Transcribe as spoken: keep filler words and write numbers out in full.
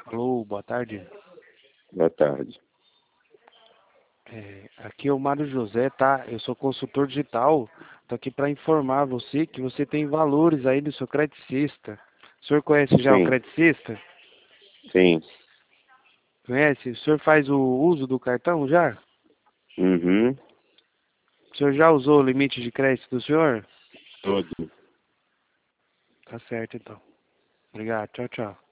Alô, boa tarde. Boa tarde. É, aqui é o Mário José, tá? Eu sou consultor digital. Tô aqui para informar você que você tem valores aí do seu Credicista. O senhor conhece já o Sim, Credicista? sim. Conhece? O senhor faz o uso do cartão já? Uhum. O senhor já usou o limite de crédito do senhor? Todo. Tá certo, então. Obrigado. Tchau, tchau.